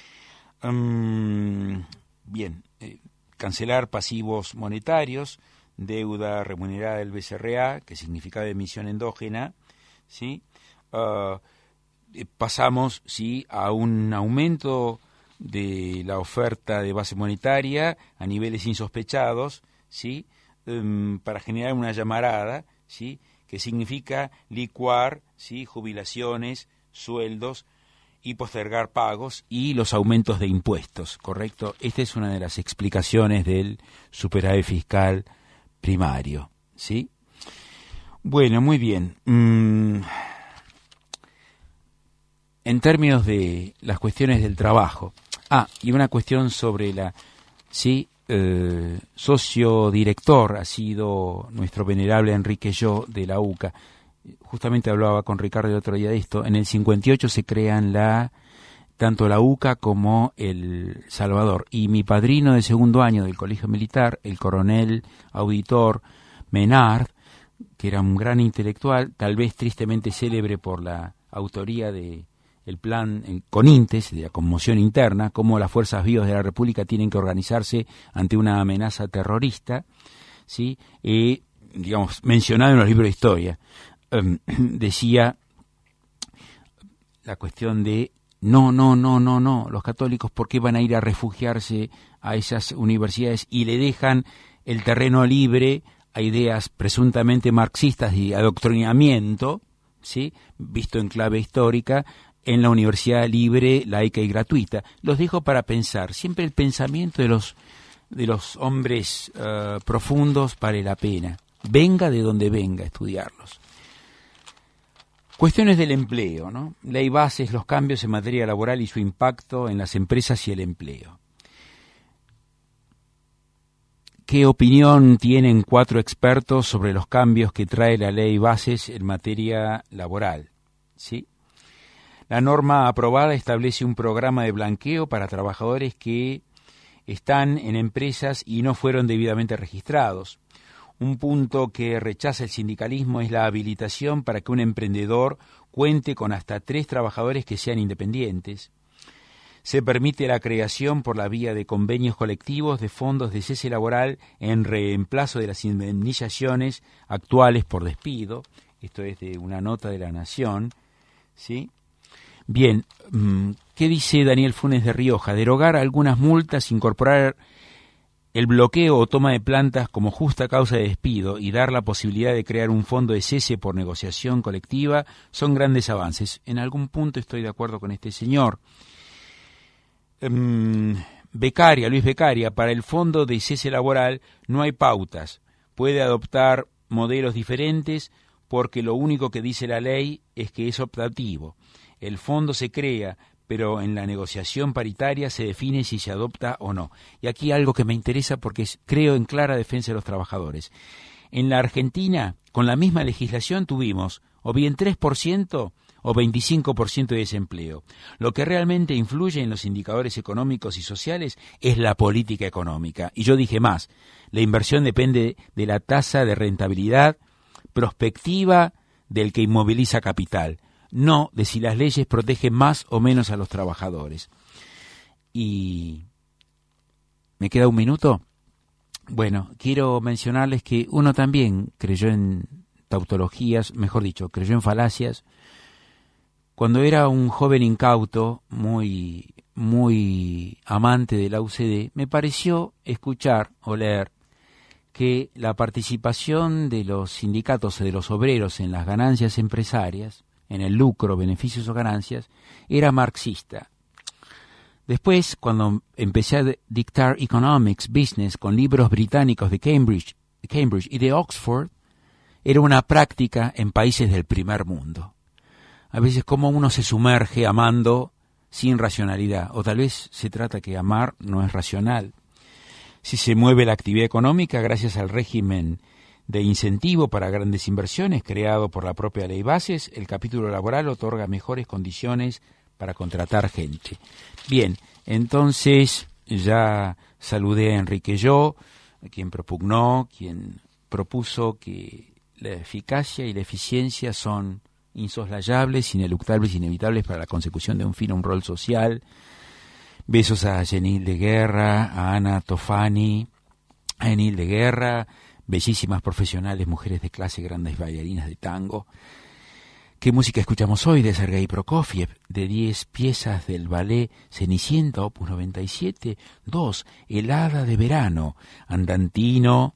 Um, bien, eh, cancelar pasivos monetarios, deuda remunerada del B C R A, que significaba emisión endógena, ¿sí? Uh, pasamos, sí, a un aumento de la oferta de base monetaria a niveles insospechados, ¿sí? Um, para generar una llamarada, ¿sí?, que significa licuar, ¿sí?, jubilaciones, sueldos y postergar pagos y los aumentos de impuestos, ¿correcto? Esta es una de las explicaciones del superávit fiscal primario, ¿sí? Bueno, muy bien. Mm. En términos de las cuestiones del trabajo. Ah, y una cuestión sobre la... Sí, eh, socio director ha sido nuestro venerable Enrique Yo de la U C A. Justamente hablaba con Ricardo el otro día de esto. En el cincuenta y ocho se crean la tanto la U C A como el Salvador. Y mi padrino de segundo año del Colegio Militar, el coronel auditor Menard, que era un gran intelectual, tal vez tristemente célebre por la autoría de el plan eh, CONINTES, de la conmoción interna, cómo las fuerzas vivas de la República tienen que organizarse ante una amenaza terrorista, ¿sí? Eh, digamos, mencionado en los libros de historia, eh, decía, la cuestión de no, no, no, no, no, los católicos, ¿por qué van a ir a refugiarse a esas universidades y le dejan el terreno libre a ideas presuntamente marxistas y adoctrinamiento, ¿sí?, visto en clave histórica, en la universidad libre, laica y gratuita? Los dejo para pensar. Siempre el pensamiento de los, de los hombres uh, profundos vale la pena. Venga de donde venga, estudiarlos. Cuestiones del empleo, ¿no? Ley bases, los cambios en materia laboral y su impacto en las empresas y el empleo. ¿Qué opinión tienen cuatro expertos sobre los cambios que trae la ley bases en materia laboral? ¿Sí? La norma aprobada establece un programa de blanqueo para trabajadores que están en empresas y no fueron debidamente registrados. Un punto que rechaza el sindicalismo es la habilitación para que un emprendedor cuente con hasta tres trabajadores que sean independientes. Se permite la creación por la vía de convenios colectivos de fondos de cese laboral en reemplazo de las indemnizaciones actuales por despido. Esto es de una nota de La Nación, ¿sí? Bien, ¿qué dice Daniel Funes de Rioja? Derogar algunas multas, incorporar el bloqueo o toma de plantas como justa causa de despido y dar la posibilidad de crear un fondo de cese por negociación colectiva son grandes avances. En algún punto estoy de acuerdo con este señor. Um, Becaria, Luis Becaria, para el fondo de cese laboral no hay pautas. Puede adoptar modelos diferentes porque lo único que dice la ley es que es optativo. El fondo se crea, pero en la negociación paritaria se define si se adopta o no. Y aquí algo que me interesa porque creo en clara defensa de los trabajadores. En la Argentina, con la misma legislación, tuvimos o bien tres por ciento o veinticinco por ciento de desempleo. Lo que realmente influye en los indicadores económicos y sociales es la política económica. Y yo dije más, la inversión depende de la tasa de rentabilidad prospectiva del que inmoviliza capital, no de si las leyes protegen más o menos a los trabajadores. Y ¿me queda un minuto? Bueno, quiero mencionarles que uno también creyó en tautologías, mejor dicho, creyó en falacias. Cuando era un joven incauto, muy, muy amante de la U C D, me pareció escuchar o leer que la participación de los sindicatos o de los obreros en las ganancias empresarias, en el lucro, beneficios o ganancias, era marxista. Después, cuando empecé a dictar Economics, Business, con libros británicos de Cambridge, de Cambridge y de Oxford, era una práctica en países del primer mundo. A veces como uno se sumerge amando sin racionalidad, o tal vez se trata que amar no es racional. Si se mueve la actividad económica gracias al régimen de incentivo para grandes inversiones creado por la propia ley bases, el capítulo laboral otorga mejores condiciones para contratar gente. Bien, entonces ya saludé a Enrique Yo, quien propugnó, quien propuso que la eficacia y la eficiencia son insoslayables, ineluctables, inevitables para la consecución de un fin, un rol social. Besos a Jenil de Guerra, a Ana Tofani, a Enil de Guerra, bellísimas profesionales, mujeres de clase, grandes bailarinas de tango. ¿Qué música escuchamos hoy? De Sergei Prokofiev, de diez piezas del ballet Cenicienta, opus noventa y siete, dos, El hada de verano, andantino,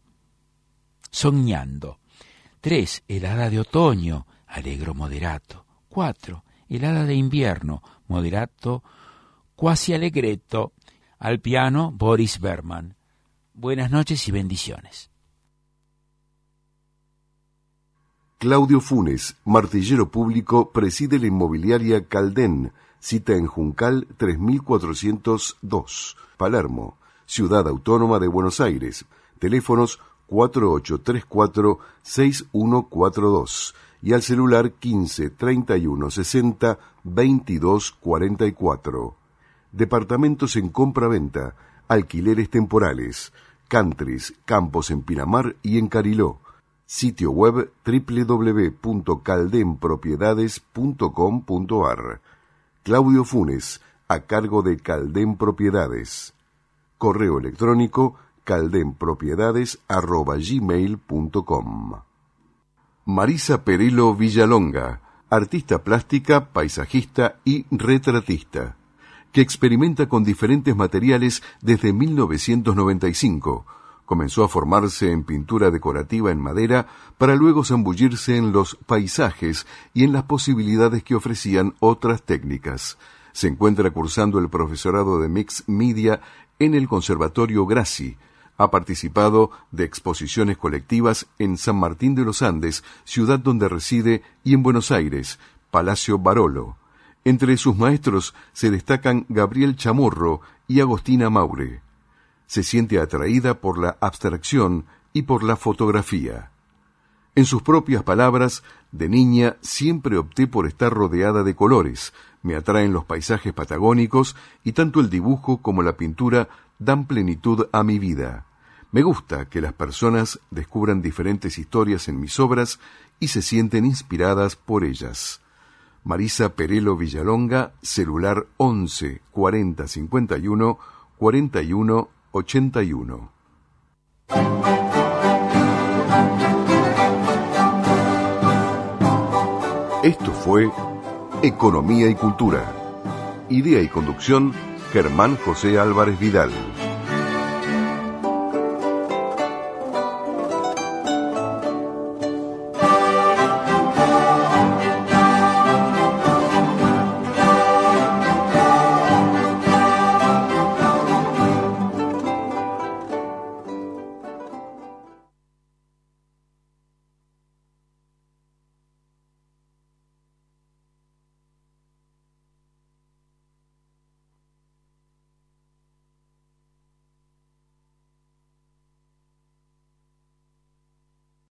soñando. tres, El hada de otoño, allegro moderato. cuatro, El hada de invierno, moderato, quasi allegretto, al piano Boris Berman. Buenas noches y bendiciones. Claudio Funes, martillero público, preside la inmobiliaria Caldén, cita en Juncal tres mil cuatrocientos dos, Palermo, Ciudad Autónoma de Buenos Aires, teléfonos cuatro ocho tres cuatro seis uno cuatro dos y al celular quince treinta y uno sesenta veintidós cuarenta y cuatro. Departamentos en compra-venta, alquileres temporales, countries, campos en Pinamar y en Cariló. Sitio web doble u doble u doble u punto caldenpropiedades punto com punto a r. Claudio Funes, a cargo de Caldén Propiedades. Correo electrónico caldenpropiedades arroba gmail punto com. Marisa Perelo Villalonga, artista plástica, paisajista y retratista, que experimenta con diferentes materiales desde mil novecientos noventa y cinco. Comenzó a formarse en pintura decorativa en madera para luego zambullirse en los paisajes y en las posibilidades que ofrecían otras técnicas. Se encuentra cursando el profesorado de Mixed Media en el Conservatorio Grassi. Ha participado de exposiciones colectivas en San Martín de los Andes, ciudad donde reside, y en Buenos Aires, Palacio Barolo. Entre sus maestros se destacan Gabriel Chamorro y Agostina Maure. Se siente atraída por la abstracción y por la fotografía. En sus propias palabras, de niña siempre opté por estar rodeada de colores. Me atraen los paisajes patagónicos y tanto el dibujo como la pintura dan plenitud a mi vida. Me gusta que las personas descubran diferentes historias en mis obras y se sienten inspiradas por ellas. Marisa Perelo Villalonga, celular once cuarenta cincuenta y uno cuarenta y uno ochenta y uno. Esto fue Economía y Cultura. Idea y conducción, Germán José Álvarez Vidal.